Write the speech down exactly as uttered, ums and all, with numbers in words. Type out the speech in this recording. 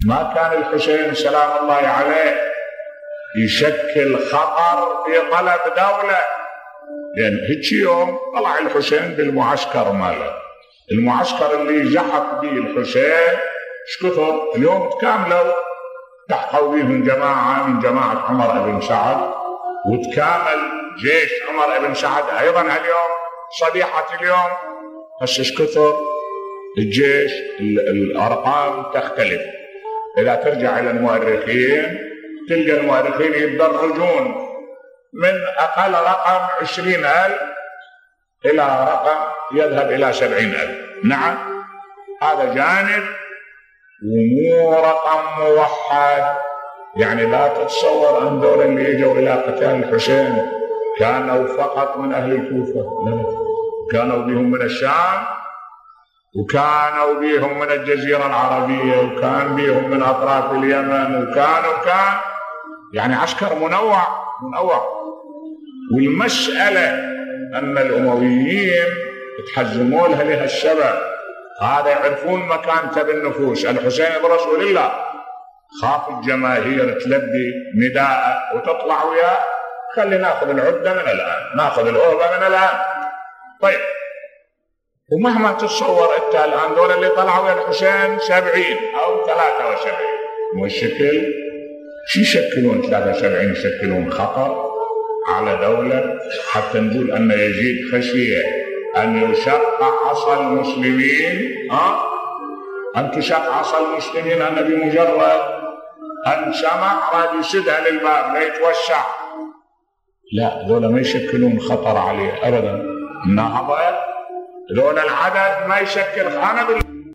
ما كان الحسين سلام الله عليه يشكل خطر في طلب دولة، لأن هيك يوم طلع الحسين بالمعسكر ماله، المعسكر اللي زحف به الحسين ايش كثر، اليوم تكاملوا، تحقوا بهم جماعة من جماعة عمر بن سعد، وتكامل جيش عمر بن سعد أيضا اليوم صبيحة اليوم، بس ايش كثر الجيش، الأرقام تختلف. إذا ترجع إلى المؤرخين تلقى المؤرخين يتدرجون من أقل رقم عشرين ألف إلى رقم يذهب إلى سبعين ألف. نعم هذا جانب، ومو رقم موحد، يعني لا تتصور أن دول اللي يجوا إلى قتال الحسين كانوا فقط من أهل الكوفة، لا، كانوا بهم من الشام، وكانوا بهم من الجزيرة العربية، وكان بهم من أطراف اليمن، وكان وكان يعني عسكر منوع منوع. والمسألة أن الأمويين تحزموا لها لها السبب، هذا يعرفون مكانته بالنفوس. الحسين برسول الله خاف الجماهير تلبي نداءه وتطلع وياه، خلي ناخذ العدة من الآن، ناخذ الأوبة من الآن. طيب، ومهما تتصور انت الآن دول اللي طلعوا يا الحسين سبعين أو ثلاثة وسبعين، والشكل شو يشكلون؟ ثلاثة وسبعين يشكلون خطر على دولة، حتى نقول أن يزيد خشية أن يشق عصا المسلمين، ها؟ أن تشق عصا المسلمين، أن بمجرد أن سمع راد يسدها للباب لا يتوسع. لا، دول ما يشكلون خطر عليه أبدا، النهضة دول العدد ما يشكل خانة.